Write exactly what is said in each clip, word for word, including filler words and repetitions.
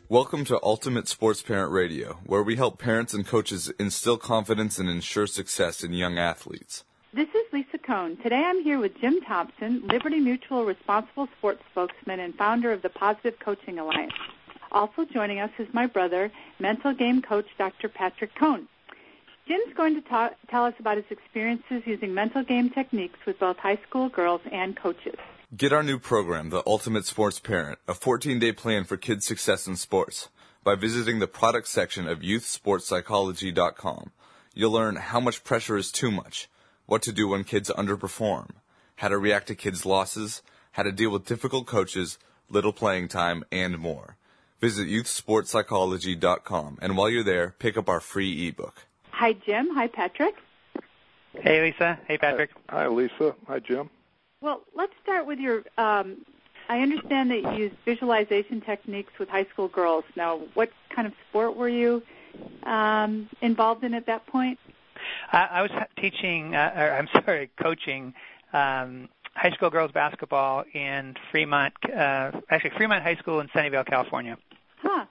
Welcome to Ultimate Sports Parent Radio, where we help parents and coaches instill confidence and ensure success in young athletes. This is Lisa Cohn. Today I'm here with Jim Thompson, Liberty Mutual Responsible Sports Spokesman and founder of the Positive Coaching Alliance. Also joining us is my brother, mental game coach Doctor Patrick Cohn. Jim's going to talk, tell us about his experiences using mental game techniques with both high school girls and coaches. Get our new program, The Ultimate Sports Parent, a fourteen-day plan for kids' success in sports, by visiting the product section of youth sports psychology dot com. You'll learn how much pressure is too much, what to do when kids underperform, how to react to kids' losses, how to deal with difficult coaches, little playing time, and more. Visit youth sports psychology dot com, and while you're there, pick up our free ebook. Hi, Jim. Hi, Patrick. Hey, Lisa. Hey, Patrick. Hi, Lisa. Hi, Jim. Well, let's start with your, um, I understand that you use visualization techniques with high school girls. Now, what kind of sport were you um, involved in at that point? I, I was teaching, uh, or I'm sorry, coaching um, high school girls basketball in Fremont, uh, actually Fremont High School in Sunnyvale, California. Huh.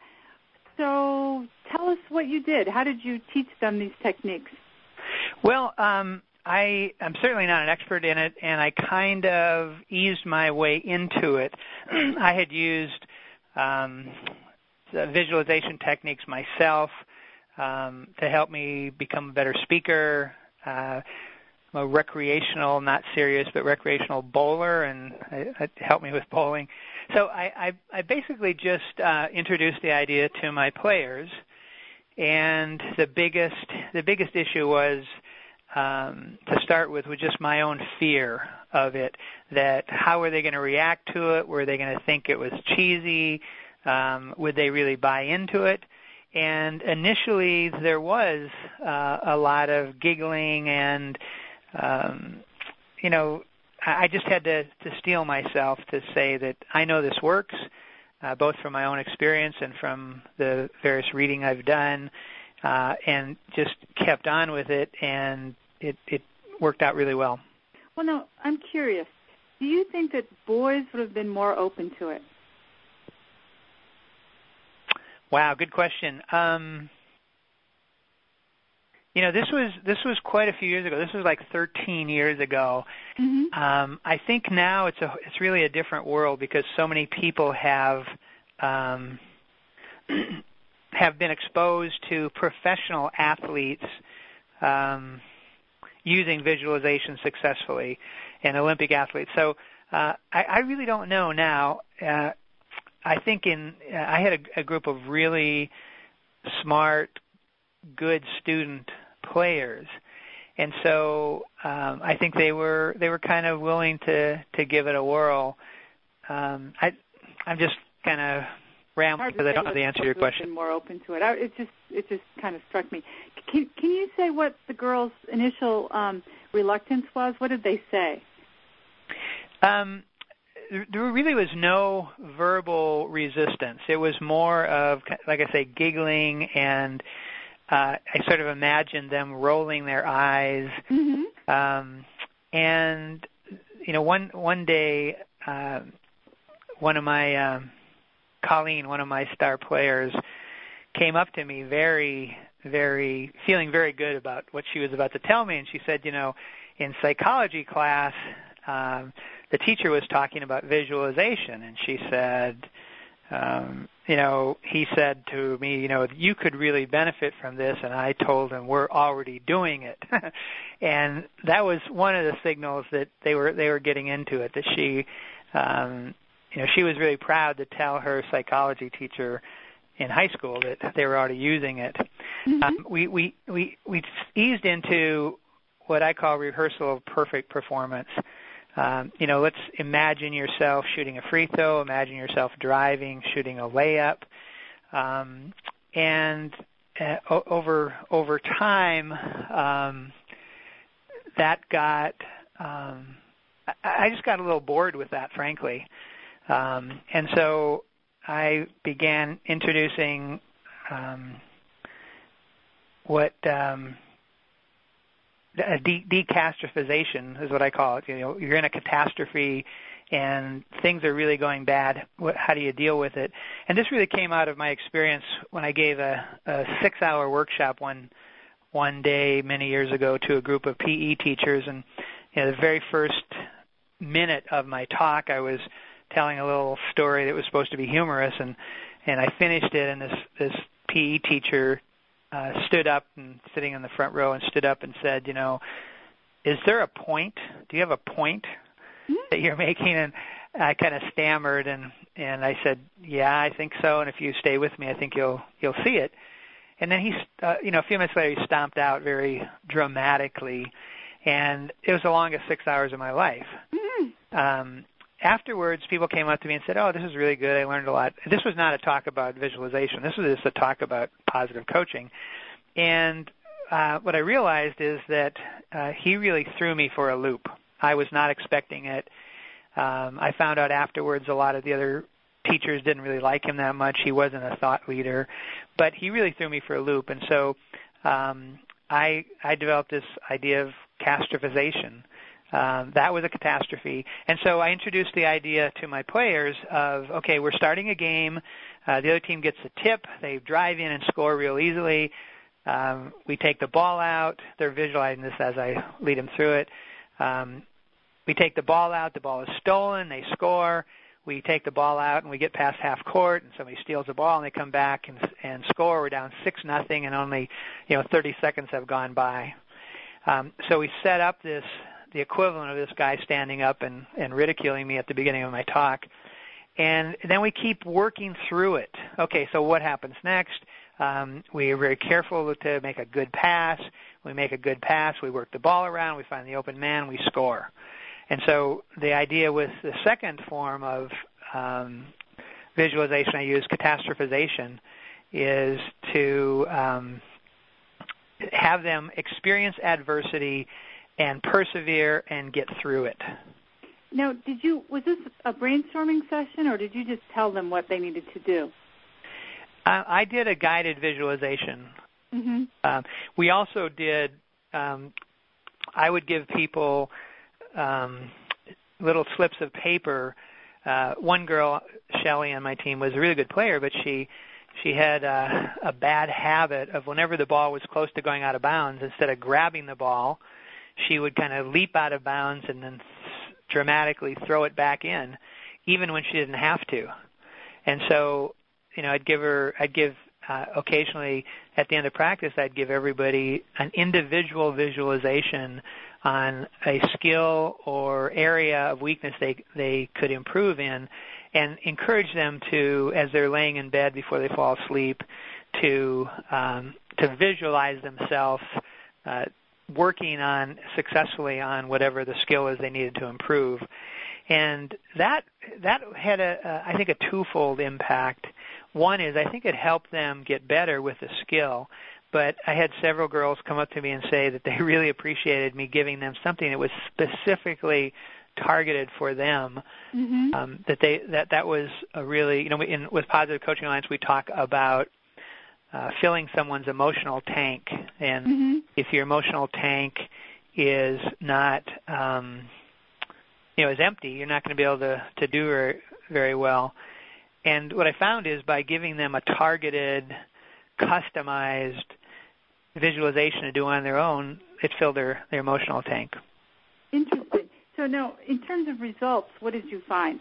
So tell us what you did. How did you teach them these techniques? Well, um, I am certainly not an expert in it, and I kind of eased my way into it. I had used um, the visualization techniques myself um, to help me become a better speaker. Uh, I'm a recreational, not serious, but recreational bowler, and it helped me with bowling. So I, I, I basically just uh, introduced the idea to my players, and the biggest the biggest issue was Um, to start with, was just my own fear of it, that how were they going to react to it? Were they going to think it was cheesy? Um, would they really buy into it? And initially there was uh, a lot of giggling and, um, you know, I just had to, to steel myself to say that I know this works, uh, both from my own experience and from the various reading I've done. Uh, and just kept on with it, and it, it worked out really well. Well, now, I'm curious. Do you think that boys would have been more open to it? Wow, good question. Um, you know, this was this was quite a few years ago. This was like thirteen years ago. Mm-hmm. Um, I think now it's a it's really a different world because so many people have. Um, have been exposed to professional athletes um, using visualization successfully and Olympic athletes. So uh, I, I really don't know now. Uh, I think in uh, I had a, a group of really smart, good student players, and so um, I think they were they were kind of willing to, to give it a whirl. Um, I I'm just kind of rambling because I don't know the answer to your question. More open to it. I, it just it just kind of struck me. Can can you say what the girls' initial um, reluctance was? What did they say? Um, there really was no verbal resistance. It was more of, like I say, giggling, and uh, I sort of imagined them rolling their eyes. Mm-hmm. Um, and you know, one one day, uh, one of my um, Colleen, one of my star players, came up to me very, very, feeling very good about what she was about to tell me, and she said, you know, in psychology class, um, the teacher was talking about visualization, and she said, um, you know, he said to me, you know, you could really benefit from this, and I told him we're already doing it. And that was one of the signals that they were they were getting into it, that she, um, you know, she was really proud to tell her psychology teacher in high school that they were already using it. Mm-hmm. Um, we, we, we, we eased into what I call rehearsal of perfect performance. Um, you know, let's imagine yourself shooting a free throw, imagine yourself driving, shooting a layup. Um, and uh, o- over over time, um, that got, um, I, I just got a little bored with that, frankly. Um, and so I began introducing um, what um, a de- decatastrophization is what I call it. You know, you're in a catastrophe and things are really going bad. What, how do you deal with it? And this really came out of my experience when I gave a, a six-hour workshop one one day many years ago to a group of P E teachers. And you know, the very first minute of my talk, I was telling a little story that was supposed to be humorous, and and I finished it, and this this P E teacher uh, stood up, and sitting in the front row, and stood up and said, you know, is there a point? Do you have a point that you're making? And I kind of stammered, and and I said, yeah, I think so, and if you stay with me, I think you'll you'll see it. And then he, uh, you know, a few minutes later, he stomped out very dramatically, and it was the longest six hours of my life. Mm-hmm. Um, afterwards, people came up to me and said, oh, this is really good. I learned a lot. This was not a talk about visualization. This was just a talk about positive coaching. And uh, what I realized is that uh, he really threw me for a loop. I was not expecting it. Um, I found out afterwards a lot of the other teachers didn't really like him that much. He wasn't a thought leader, but he really threw me for a loop. And so um, I, I developed this idea of catastrophization. Um, that was a catastrophe. And so I introduced the idea to my players of, okay, we're starting a game. Uh, the other team gets a tip. They drive in and score real easily. Um, we take the ball out. They're visualizing this as I lead them through it. Um, we take the ball out. The ball is stolen. They score. We take the ball out, and we get past half court, and somebody steals the ball, and they come back and, and score. We're down six nothing, and only, you know, thirty seconds have gone by. Um, so we set up this, the equivalent of this guy standing up and, and ridiculing me at the beginning of my talk. And then we keep working through it. Okay, so what happens next? Um, we are very careful to make a good pass. We make a good pass. We work the ball around. We find the open man. We score. And so the idea with the second form of um, visualization I use, catastrophization, is to um, have them experience adversity and persevere and get through it. Now, did you was this a brainstorming session, or did you just tell them what they needed to do? Uh, I did a guided visualization. Mm-hmm. Um, we also did, um, I would give people um, little slips of paper. Uh, one girl, Shelly, on my team was a really good player, but she she had uh, a bad habit of whenever the ball was close to going out of bounds, instead of grabbing the ball, she would kind of leap out of bounds and then dramatically throw it back in, even when she didn't have to. And so, you know, I'd give her, I'd give uh, occasionally at the end of practice, I'd give everybody an individual visualization on a skill or area of weakness they they could improve in, and encourage them to, as they're laying in bed before they fall asleep, to um, to visualize themselves uh, working on successfully on whatever the skill is they needed to improve. And that that had a, a I think a twofold impact. One is I think it helped them get better with the skill, but I had several girls come up to me and say that they really appreciated me giving them something that was specifically targeted for them. Mm-hmm. Um, that they that that was a really, you know, in with Positive Coaching Alliance we talk about uh, filling someone's emotional tank, and mm-hmm. if your emotional tank is not um, you know, is empty, you're not going to be able to, to do very, very well. And what I found is by giving them a targeted, customized visualization to do on their own, it filled their, their emotional tank. Interesting. So now, in terms of results, what did you find?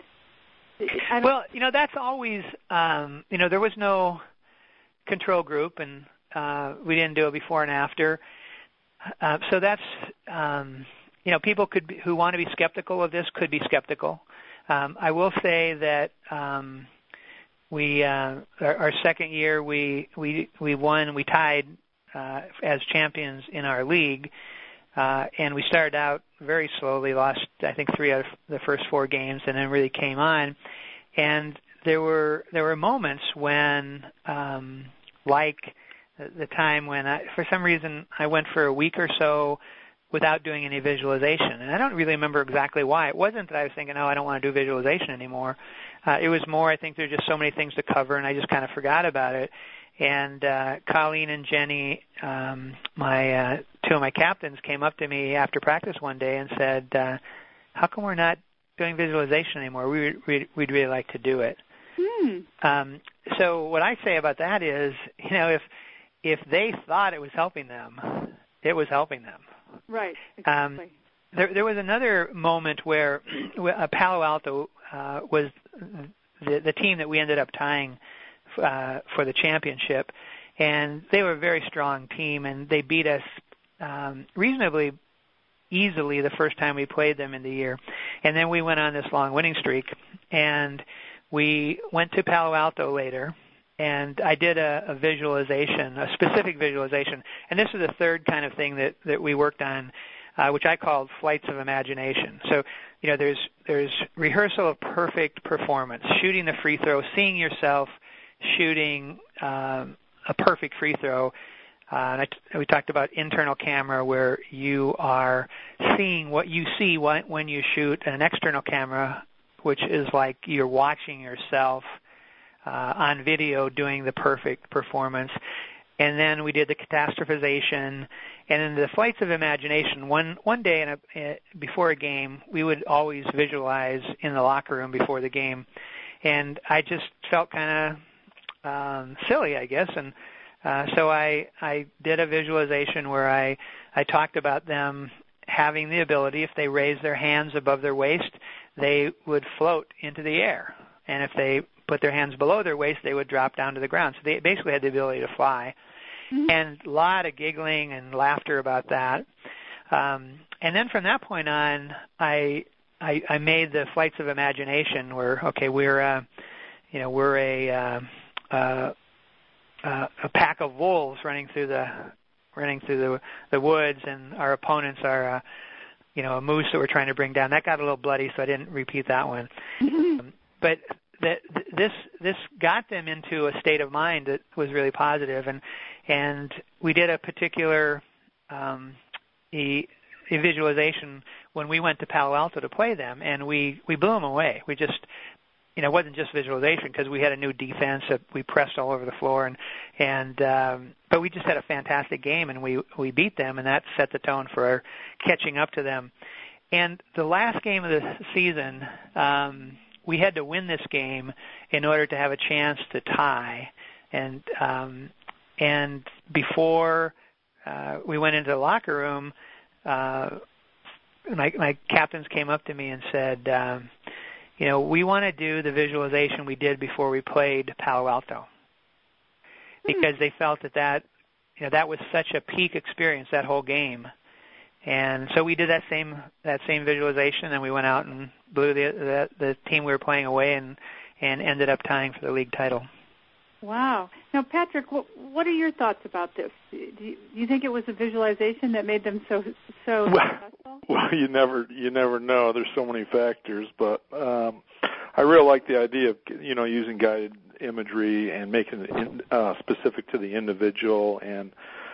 Well, you know, that's always, um, you know, there was no control group, and uh, we didn't do it before and after. Uh, so that's... Um, You know, people could be, who want to be skeptical of this could be skeptical. Um, I will say that um, we uh, our, our second year we we we won. We tied uh, as champions in our league, uh, and we started out very slowly. Lost I think three out of the first four games, and then really came on. And there were there were moments when, um, like the, the time when I, for some reason I went for a week or so without doing any visualization. And I don't really remember exactly why. It wasn't that I was thinking, oh, I don't want to do visualization anymore. Uh, it was more, I think there's just so many things to cover, and I just kind of forgot about it. And uh, Colleen and Jenny, um, my uh, two of my captains came up to me after practice one day and said, uh, how come we're not doing visualization anymore? We, we, we'd really like to do it. Hmm. Um, so what I say about that is, you know, if if they thought it was helping them, it was helping them. Right, exactly. Um, there, there was another moment where uh, Palo Alto uh, was the, the team that we ended up tying uh, for the championship, and they were a very strong team, and they beat us um, reasonably easily the first time we played them in the year. And then we went on this long winning streak, and we went to Palo Alto later, and I did a, a visualization, a specific visualization. And this is the third kind of thing that, that we worked on, uh, which I called flights of imagination. So, you know, there's there's rehearsal of perfect performance, shooting the free throw, seeing yourself shooting um, a perfect free throw. Uh, and I t- we talked about internal camera, where you are seeing what you see when, when you shoot, an external camera, which is like you're watching yourself uh, on video doing the perfect performance. And then we did the catastrophization, and then the flights of imagination. One one day in a, uh, before a game, we would always visualize in the locker room before the game, and I just felt kind of um, silly, I guess, and uh, so I I did a visualization where I I talked about them having the ability, if they raised their hands above their waist, they would float into the air, and if they put their hands below their waist, they would drop down to the ground. So they basically had the ability to fly. Mm-hmm. And a lot of giggling and laughter about that. Um, and then from that point on, I, I I made the flights of imagination where, okay, we're uh, you know we're a uh, uh, uh, a pack of wolves running through the running through the the woods, and our opponents are uh, you know a moose that we're trying to bring down. That got a little bloody, so I didn't repeat that one. Mm-hmm. Um, but that this this got them into a state of mind that was really positive, and and we did a particular um, e, e visualization when we went to Palo Alto to play them, and we we blew them away. We just you know it wasn't just visualization, because we had a new defense that we pressed all over the floor, and and um, but we just had a fantastic game, and we we beat them, and that set the tone for our catching up to them. And the last game of the season, Um, we had to win this game in order to have a chance to tie. And um, and before uh, we went into the locker room, uh, my, my captains came up to me and said, um, you know, we want to do the visualization we did before we played Palo Alto, because they felt that that, you know, that was such a peak experience, that whole game. And so we did that same that same visualization, and we went out and blew the the, the team we were playing away, and, and ended up tying for the league title. Wow. Now, Patrick, what, what are your thoughts about this? Do you, do you think it was a visualization that made them so so well, successful? Well, you never you never know. There's so many factors, but um, I really like the idea of you know using guided imagery and making it in, uh, specific to the individual. And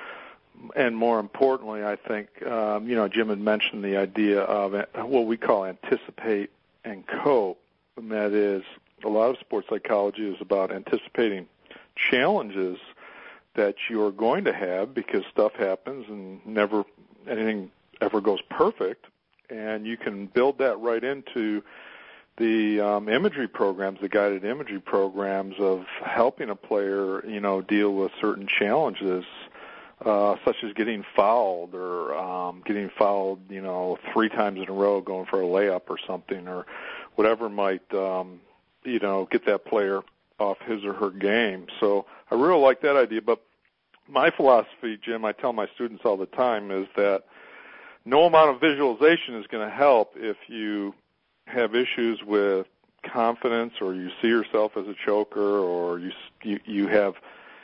And more importantly, I think, um, you know, Jim had mentioned the idea of what we call anticipate and cope, and that is a lot of sports psychology is about anticipating challenges that you're going to have, because stuff happens and never anything ever goes perfect, and you can build that right into the um, imagery programs, the guided imagery programs of helping a player, you know, deal with certain challenges. Uh, such as getting fouled or um, getting fouled, you know, three times in a row going for a layup or something, or whatever might, um, you know, get that player off his or her game. So I really like that idea. But my philosophy, Jim, I tell my students all the time, is that no amount of visualization is going to help if you have issues with confidence, or you see yourself as a choker, or you you, you have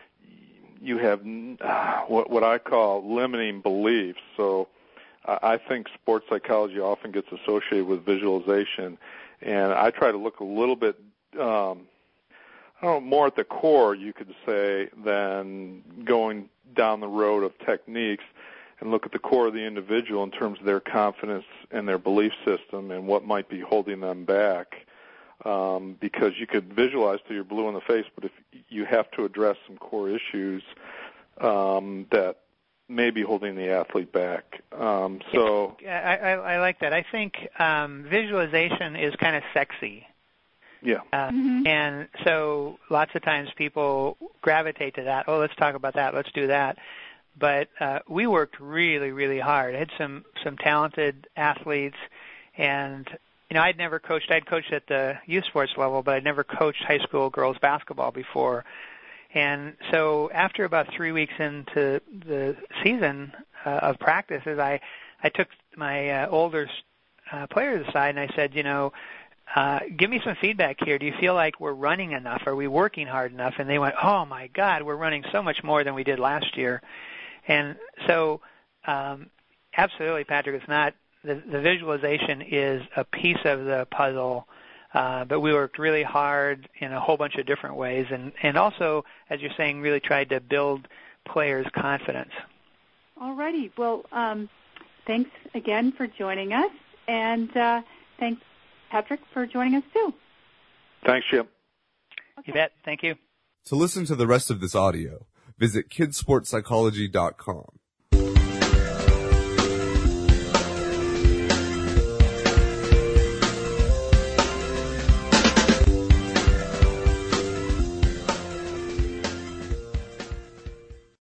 you have uh, what, what I call limiting beliefs. So uh, I think sports psychology often gets associated with visualization, and I try to look a little bit, um, I don't know, more at the core, you could say, than going down the road of techniques, and look at the core of the individual in terms of their confidence and their belief system and what might be holding them back. Um, because you could visualize till you're blue in the face, but if you have to address some core issues um, that maybe holding the athlete back. Um, so I, I, I like that. I think um, visualization is kind of sexy. Yeah. Uh, mm-hmm. And so lots of times people gravitate to that. Oh, let's talk about that. Let's do that. But uh, we worked really, really hard. I had some, some talented athletes, and you know, I'd never coached. I'd coached at the youth sports level, but I'd never coached high school girls basketball before. And so after about three weeks into the season uh, of practices, I, I took my uh, older uh, players aside and I said, you know, uh, give me some feedback here. Do you feel like we're running enough? Are we working hard enough? And they went, oh, my God, we're running so much more than we did last year. And so um, absolutely, Patrick, it's not the, the visualization is a piece of the puzzle. Uh, but we worked really hard in a whole bunch of different ways, and, and also, as you're saying, really tried to build players' confidence. All righty. Well, um, thanks again for joining us, and uh, thanks, Patrick, for joining us, too. Thanks, Jim. Okay. You bet. Thank you. To listen to the rest of this audio, visit kids sports psychology dot com.